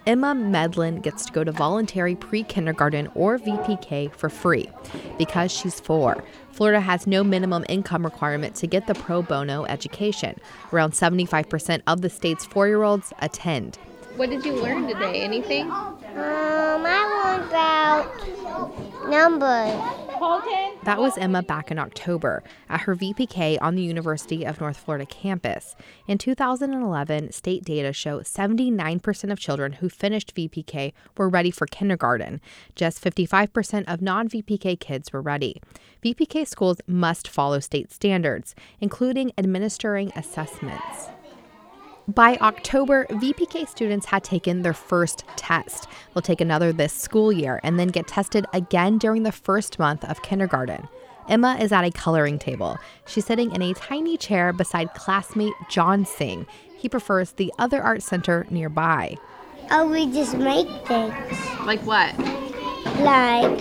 Emma Medlin gets to go to voluntary pre-kindergarten or VPK for free because she's 4. Florida has no minimum income requirement to get the pro bono education. Around 75% of the state's 4-year-olds attend. What did you learn today? Anything? I learned about numbers. That was Emma back in October at her VPK on the University of North Florida campus. In 2011, state data show 79% of children who finished VPK were ready for kindergarten. Just 55% of non-VPK kids were ready. VPK schools must follow state standards, including administering assessments. By October, VPK students had taken their first test. They'll take another this school year and then get tested again during the first month of kindergarten. Emma is at a coloring table. She's sitting in a tiny chair beside classmate John Singh. He prefers the other art center nearby. Oh, we just make things. Like what? Like,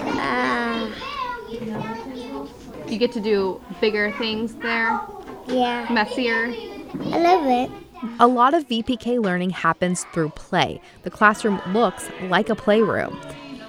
You get to do bigger things there? yeah, Messier? I love it. A lot of VPK learning happens through play. The classroom looks like a playroom.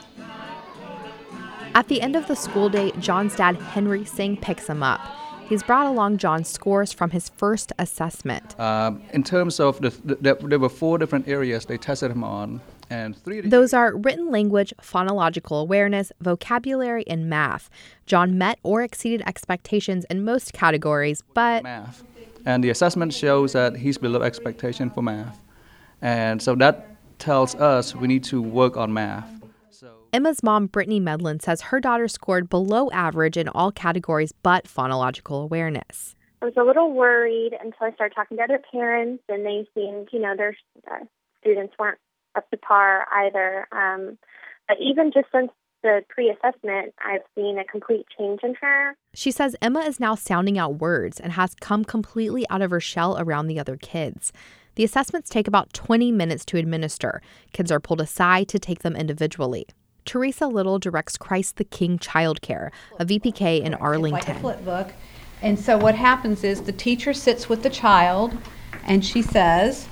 At the end of the school day, John's dad, Henry Singh, picks him up. He's brought along John's scores from his first assessment. In terms of, there were 4 different areas they tested him on. And 3 Those are written language, phonological awareness, vocabulary, and math. John met or exceeded expectations in most categories, but math. And the assessment shows that he's below expectation for math. And so that tells us we need to work on math. Emma's mom, Brittany Medlin, says her daughter scored below average in all categories but phonological awareness. I was a little worried until I started talking to other parents, and they seemed, their students weren't up to par either. But even just since the pre-assessment, I've seen a complete change in her. She says Emma is now sounding out words and has come completely out of her shell around the other kids. The assessments take about 20 minutes to administer. Kids are pulled aside to take them individually. Teresa Little directs Christ the King Childcare, a VPK in Arlington. It's like a flip book. And so what happens is the teacher sits with the child and she says,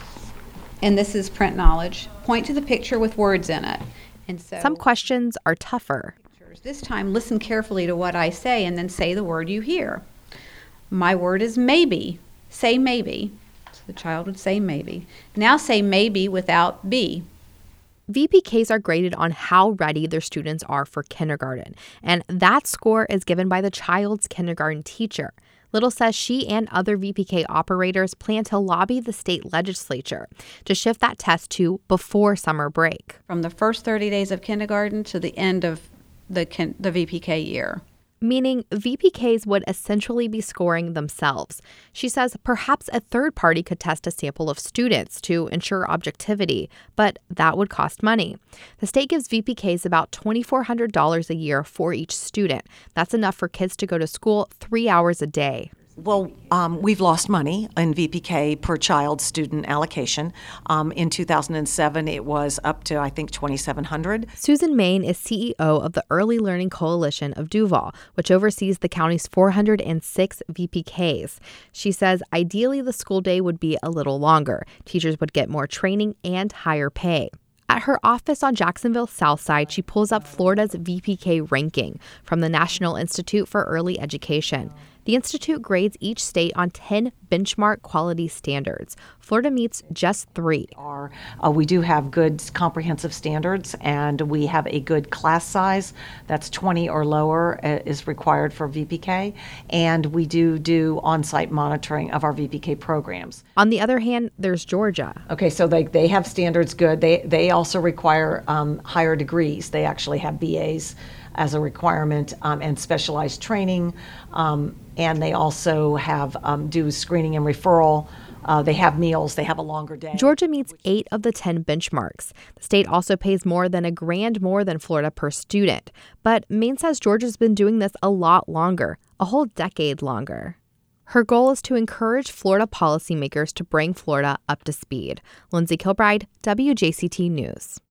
and this is print knowledge, point to the picture with words in it. And so some questions are tougher. This time, listen carefully to what I say and then say the word you hear. My word is maybe. Say maybe. So the child would say maybe. Now say maybe without be. VPKs are graded on how ready their students are for kindergarten, and that score is given by the child's kindergarten teacher. Little says she and other VPK operators plan to lobby the state legislature to shift that test to before summer break. From the first 30 days of kindergarten to the end of the VPK year. Meaning VPKs would essentially be scoring themselves. She says perhaps a third party could test a sample of students to ensure objectivity, but that would cost money. The state gives VPKs about $2,400 a year for each student. That's enough for kids to go to school 3 hours a day. Well, we've lost money in VPK per child student allocation. In 2007, it was up to, I think, $2,700. Susan Main is CEO of the Early Learning Coalition of Duval, which oversees the county's 406 VPKs. She says ideally the school day would be a little longer. Teachers would get more training and higher pay. At her office on Jacksonville's South Side, she pulls up Florida's VPK ranking from the National Institute for Early Education. The institute grades each state on 10 benchmark quality standards. Florida meets just 3. We do have good comprehensive standards, and we have a good class size. That's 20 or lower is required for VPK, and we do on-site monitoring of our VPK programs. On the other hand, there's Georgia. Okay, so they have standards good. They also require higher degrees. They actually have BAs as a requirement and specialized training. And they also have do screening and referral. They have meals. They have a longer day. Georgia meets 8 of the 10 benchmarks. The state also pays more than $1,000 more than Florida per student. But Maine says Georgia's been doing this a lot longer, a whole decade longer. Her goal is to encourage Florida policymakers to bring Florida up to speed. Lindsay Kilbride, WJCT News.